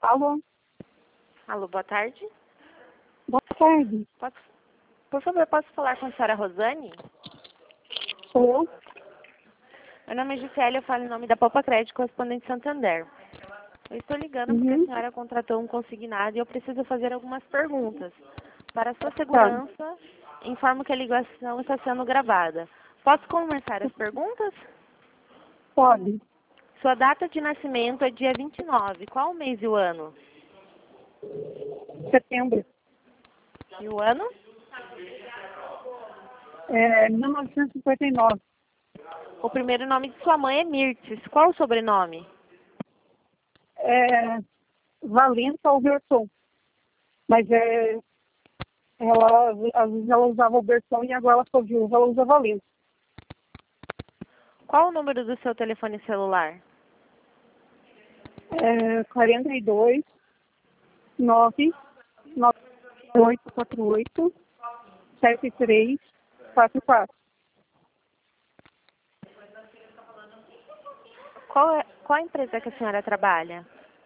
Alô? Alô, boa tarde. Boa tarde. Por favor, posso falar com a senhora Rosane? Sou eu? Meu nome é Gisele, eu falo em nome da Poupa Crédito, correspondente Santander. Eu estou ligando porque a senhora contratou um consignado e eu preciso fazer algumas perguntas. Para sua segurança, informo que a ligação está sendo gravada. Posso começar as perguntas? Pode. Sua data de nascimento é dia 29. Qual o mês e o ano? Setembro. E o ano? 1959. O primeiro nome de sua mãe é Mirtes. Qual o sobrenome? Valença Alberton. Mas às vezes ela usava Alberton e agora ela ficou viúva, ela usa Valença. Qual o número do seu telefone celular? 42 9 9848 7344. Qual a empresa que a senhora trabalha?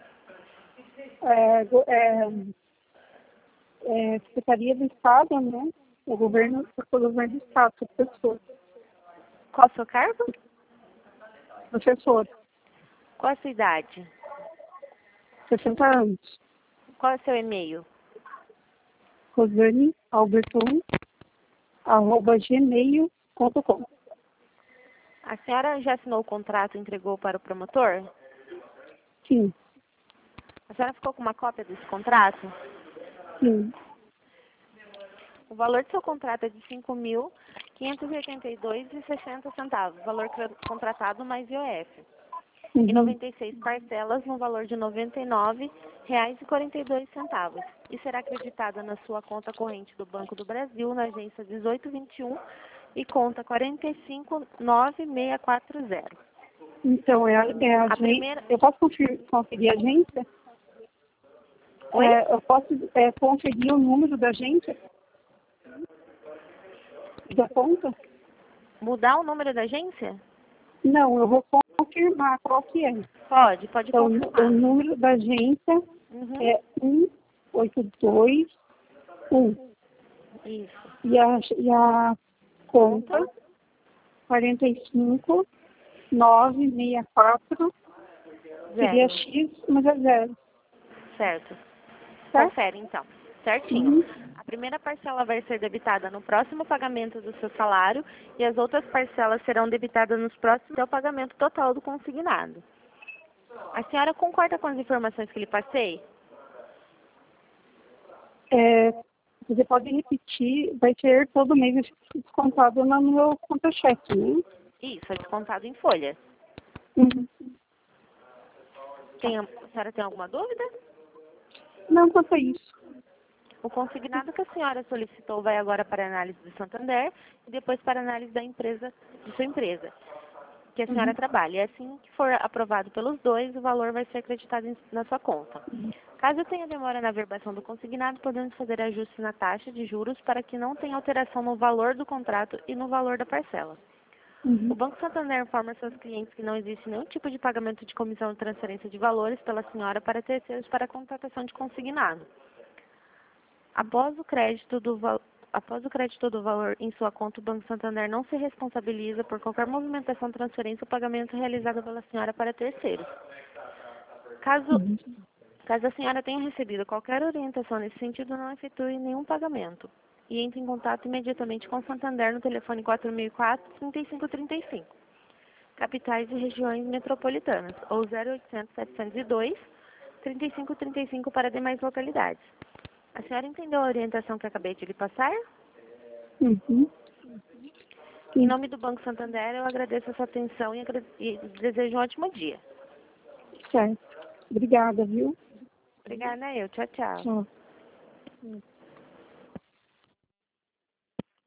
Secretaria do Estado, né? O governo do Estado, professor. Qual o seu cargo? Professor, Qual a sua idade? 60 anos. Qual é o seu e-mail? Rosane Alberton, @gmail.com. A senhora já assinou o contrato e entregou para o promotor? Sim, A senhora ficou com uma cópia desse contrato? sim. O valor do seu contrato é de R$ 5.582,60. Valor contratado mais IOF. E 96 parcelas no valor de R$ 99,42. E será acreditada na sua conta corrente do Banco do Brasil, na agência 1821 e conta 459640. Então, a agência. primeira... Eu posso conferir a agência? Oi? Eu posso conferir o número da agência? Da conta? Mudar o número da agência? Não, eu vou confirmar qual que é. Pode Então, confirmar. o número da agência é 1821. Isso. E a conta 45964 seria X, mas é 0. Certo. Certo? Confere, então. Certinho. A primeira parcela vai ser debitada no próximo pagamento do seu salário e as outras parcelas serão debitadas nos próximos até o pagamento total do consignado. A senhora concorda com as informações que lhe passei? Você pode repetir, vai ser todo mês descontado no meu conta-cheque, né? Isso, é descontado em folha. A senhora tem alguma dúvida? Não, quanto a isso. O consignado que a senhora solicitou vai agora para a análise do Santander e depois para a análise da empresa, de sua empresa, que a senhora trabalha. E assim que for aprovado pelos dois, o valor vai ser acreditado na sua conta. Caso tenha demora na averbação do consignado, podemos fazer ajuste na taxa de juros para que não tenha alteração no valor do contrato e no valor da parcela. O Banco Santander informa seus clientes que não existe nenhum tipo de pagamento de comissão de transferência de valores pela senhora para terceiros para a contratação de consignado. Após o crédito do valor em sua conta, o Banco Santander não se responsabiliza por qualquer movimentação, transferência ou pagamento realizado pela senhora para terceiros. Caso a senhora tenha recebido qualquer orientação nesse sentido, não efetue nenhum pagamento. E entre em contato imediatamente com o Santander no telefone 4004-3535, capitais e regiões metropolitanas, ou 0800-702-3535 para demais localidades. A senhora entendeu a orientação que acabei de lhe passar? Em nome do Banco Santander, eu agradeço a sua atenção e desejo um ótimo dia. Certo. Obrigada, viu? Obrigada, eu. Tchau, tchau. Tchau.